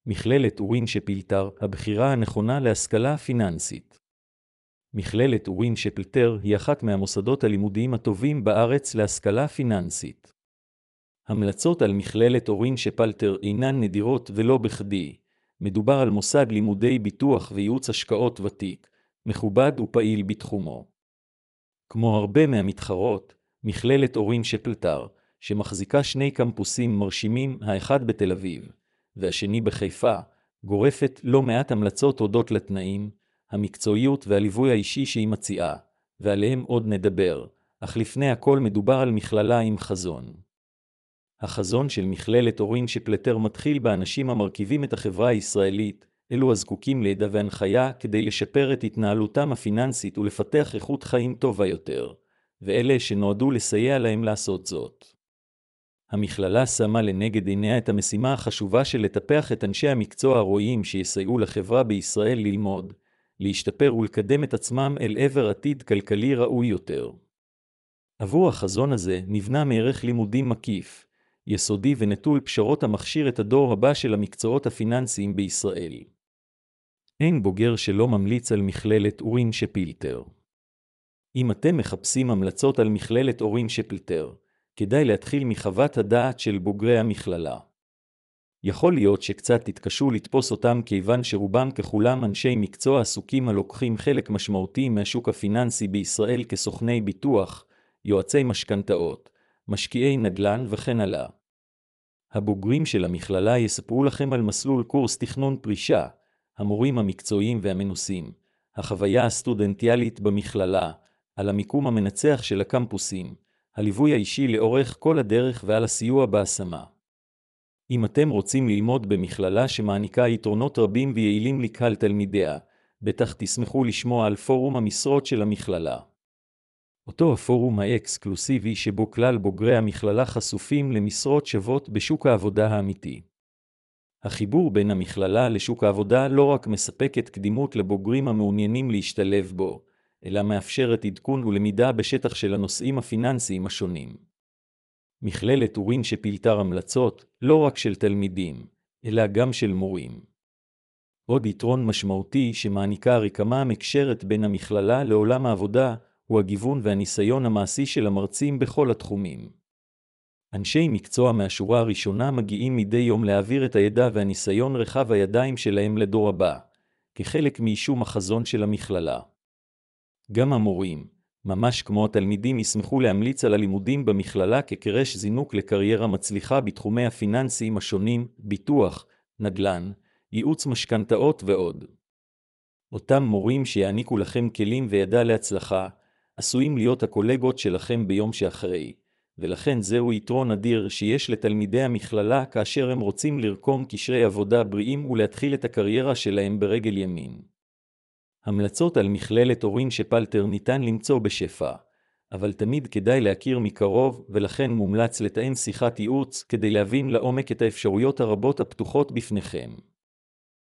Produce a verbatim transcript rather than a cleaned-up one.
מכללת אורין שפילטר, הבחירה הנכונה להשכלה פיננסית. מכללת אורין שפילטר היא אחת מהמוסדות הלימודיים הטובים בארץ להשכלה פיננסית. המלצות על מכללת אורין שפילטר אינן נדירות ולא בכדי. מדובר על מוסד לימודי ביטוח וייעוץ השקעות ותיק, מכובד ופעיל בתחומו. כמו הרבה מהמתחרות, מכללת אורין שפילטר, שמחזיקה שני קמפוסים מרשימים, האחד בתל אביב, והשני בחיפה, גורפת לא מעט המלצות הודות לתנאים, המקצועיות והליווי האישי שהיא מציעה, ועליהם עוד נדבר, אך לפני הכל מדובר על מכללה עם חזון. החזון של מכללת אורין שפילטר מתחיל באנשים המרכיבים את החברה הישראלית, אלו הזקוקים לידע והנחיה כדי לשפר את התנהלותם הפיננסית ולפתח איכות חיים טובה יותר, ואלה שנועדו לסייע להם לעשות זאת. המכללה שמה לנגד עיניה את המשימה החשובה של לטפח את אנשי המקצוע הראויים שיסייעו לחברה בישראל ללמוד, להשתפר ולקדם את עצמם אל עבר עתיד כלכלי ראוי יותר. עבור החזון הזה נבנה מערך לימודים מקיף, יסודי ונטול פשרות המכשיר את הדור הבא של המקצועות הפיננסיים בישראל. אין בוגר שלא ממליץ על מכללת אורין שפילטר. אם אתם מחפשים המלצות על מכללת אורין שפילטר, כדאי להתחיל מחוות הדעת של בוגרי המכללה. יכול להיות שקצת תתקשו לתפוס אותם כיוון שרובם ככולם אנשי מקצוע עסוקים הלוקחים חלק משמעותי מהשוק הפיננסי בישראל כסוכני ביטוח, יועצי משכנתאות, משקיעי נדל"ן וכן הלאה. הבוגרים של המכללה יספרו לכם על מסלול קורס תכנון פרישה, המורים המקצועיים והמנוסים, החוויה הסטודנטיאלית במכללה, על המיקום המנצח של הקמפוסים, הליווי האישי לאורך כל הדרך ועל הסיוע בהשמה. אם אתם רוצים ללמוד במכללה שמעניקה יתרונות רבים ויעילים לקהל תלמידיה, בטח תשמחו לשמוע על פורום המשרות של המכללה. אותו הפורום האקסקלוסיבי שבו כלל בוגרי המכללה חשופים למשרות שוות בשוק העבודה האמיתי. החיבור בין המכללה לשוק העבודה לא רק מספקת קדימות לבוגרים המעוניינים להשתלב בו, אלא מאפשרת עדכון ולמידה בשטח של הנושאים הפיננסיים השונים. מכללת אורין שפילטר המלצות לא רק של תלמידים, אלא גם של מורים. עוד יתרון משמעותי שמעניקה רקמה מקשרת בין המכללה לעולם העבודה, הוא הגיוון והניסיון המעשי של המרצים בכל התחומים. אנשי מקצוע מהשורה הראשונה מגיעים מדי יום להעביר את הידע והניסיון רחב הידיים שלהם לדור הבא, כחלק מיישום החזון של המכללה. גם המורים, ממש כמו התלמידים, ישמחו להמליץ על הלימודים במכללה כקרש זינוק לקריירה מצליחה בתחומי הפיננסיים השונים, ביטוח, נדל"ן, ייעוץ משכנתאות ועוד. אותם מורים שיעניקו לכם כלים וידע להצלחה, עשויים להיות הקולגות שלכם ביום שאחרי, ולכן זהו יתרון אדיר שיש לתלמידי המכללה כאשר הם רוצים לרקום קשרי עבודה בריאים ולהתחיל את הקריירה שלהם ברגל ימין. המלצות על מכללת אורין שפילטר ניתן למצוא בשפע, אבל תמיד כדאי להכיר מקרוב, ולכן מומלץ לתאם שיחת ייעוץ כדי להבין לעומק את האפשרויות הרבות הפתוחות בפניכם.